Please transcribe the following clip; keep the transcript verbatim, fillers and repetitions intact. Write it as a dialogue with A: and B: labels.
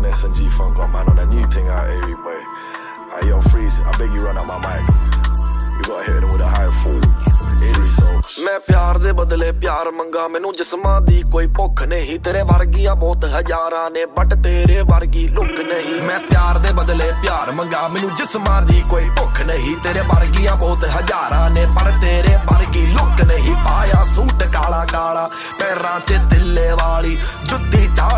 A: man Sanjeev Funk got man on that new thing out here, boy. Hey, yo, Freeze, I beg you run out my mic. You gotta hit them with a high fool. मैं प्यार दे बदले प्यार मंगा मैनू जिस्मां दी कोई भुख नहीं तेरे वर्गियां बहुत हजारां ने बट तेरे वर्गी लुक नहीं मैं प्यार दे बदले प्यार मंगा मैनू जिस्मां दी कोई भुख नहीं तेरे वर्गियां बहुत हजारां ने पर तेरे वर्गी लुक नहीं पाया सूट काला काला पैरां च तिल्ले वाली जुत्ती चाड़